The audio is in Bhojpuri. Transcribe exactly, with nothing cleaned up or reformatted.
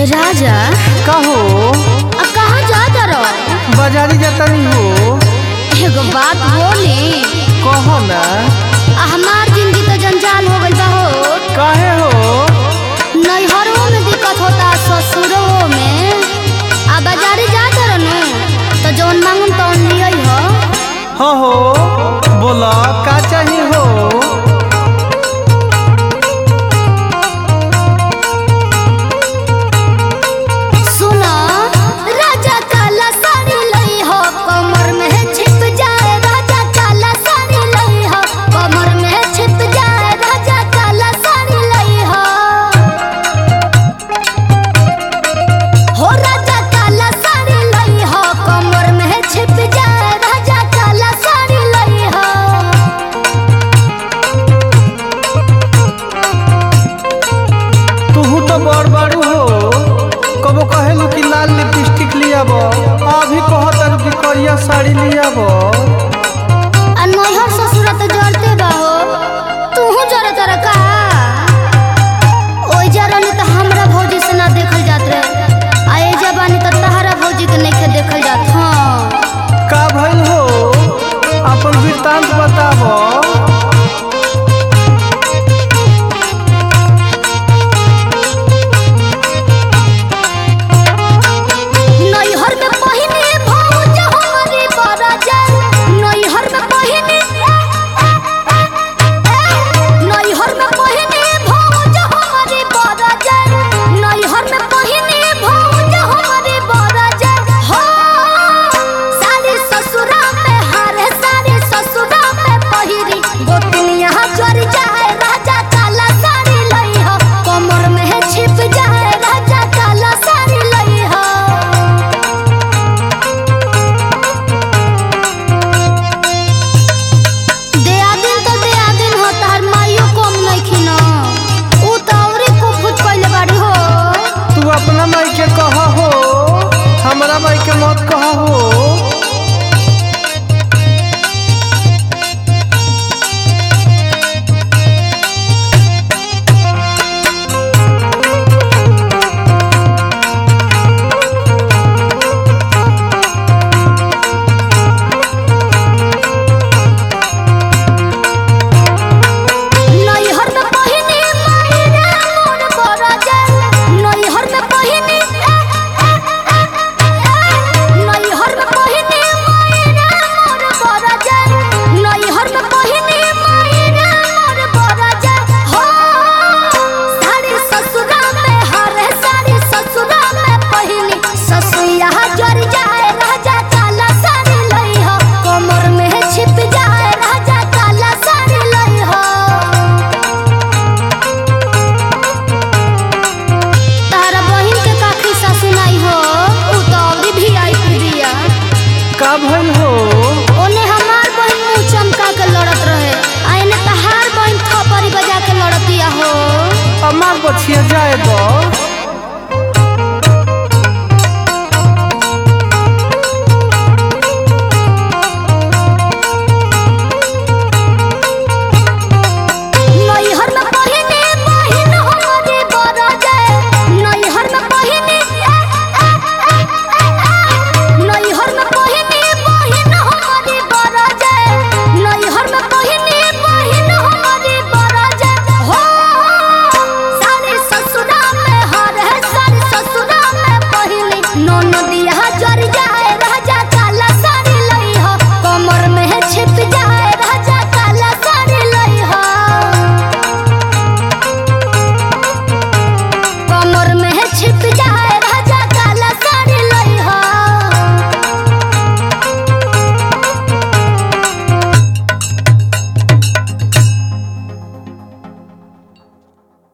राजा कहो अब कहाँ जाता रहो? बाजारी जाता नहीं हो। एगो बात बोली। कहो ना। हमार जिंदगी तो जंजाल हो गई बा हो। काहे हो? नैहरों में दिक्कत होता, ससुरों में। आ बाजारी जाता रहनु तो जौन मांगम तौन लियई हो। हाँ हो, बोला का चाहिए हो? अभी कहतर कि करिया साड़ी लियाब। नैहर ससुर तो जरते बा हो, तूहू जरत रह का? ओइ जरनी तो हमरा भौजी से ना देखल जात रहे, आ ए जबानी तो तहरा भौजी के नइखे देखल जात। हाँ का भइल हो? अपन वृत्तांत बताब। अपना माई के कहा हो, हमरा माई के मत कहा हो। का भइल हो? ओने हमार बहन मुंह चमका के लड़त रहे, आ एने तहार बहन थपरी बजा के लड़तिया हो। हमार बछिया जाए दो।